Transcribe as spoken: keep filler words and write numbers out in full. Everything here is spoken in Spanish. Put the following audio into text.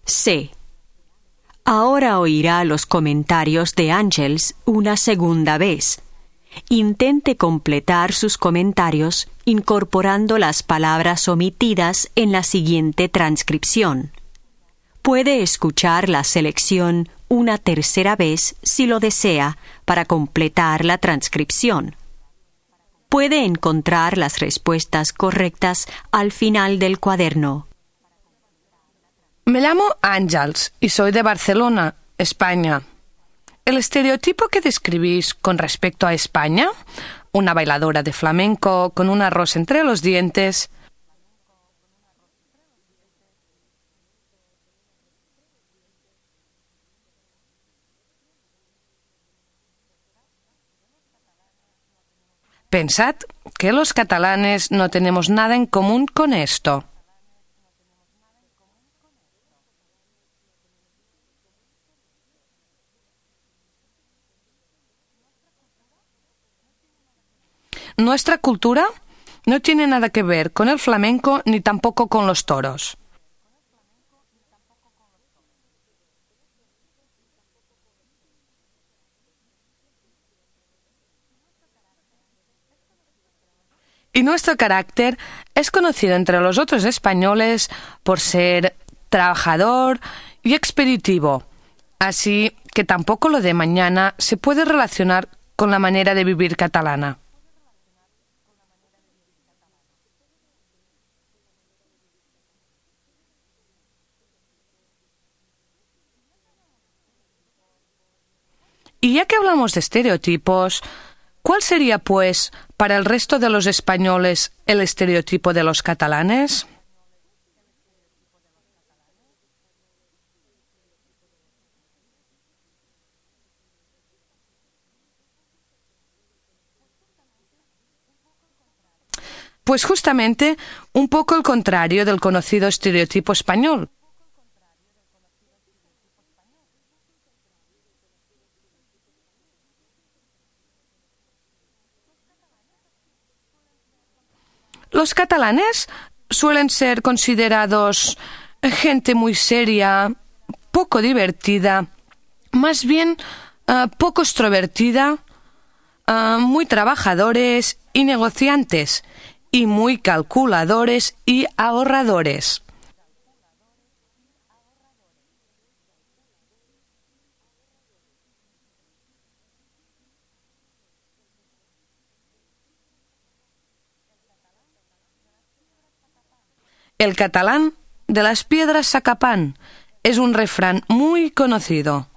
C. Ahora oirá los comentarios de Ángels una segunda vez. Intente completar sus comentarios incorporando las palabras omitidas en la siguiente transcripción. Puede escuchar la selección una tercera vez si lo desea para completar la transcripción. Puede encontrar las respuestas correctas al final del cuaderno. Me llamo Ángels y soy de Barcelona, España. ¿El estereotipo que describís con respecto a España, una bailadora de flamenco con un arroz entre los dientes, pensad que los catalanes no tenemos nada en común con esto? Nuestra cultura no tiene nada que ver con el flamenco ni tampoco con los toros. Y nuestro carácter es conocido entre los otros españoles por ser trabajador y expeditivo, así que tampoco lo de mañana se puede relacionar con la manera de vivir catalana. Y ya que hablamos de estereotipos, ¿cuál sería, pues, para el resto de los españoles el estereotipo de los catalanes? Pues justamente un poco el contrario del conocido estereotipo español. Los catalanes suelen ser considerados gente muy seria, poco divertida, más bien uh, poco extrovertida, uh, muy trabajadores y negociantes, y muy calculadores y ahorradores. El catalán de las piedras saca pan es un refrán muy conocido.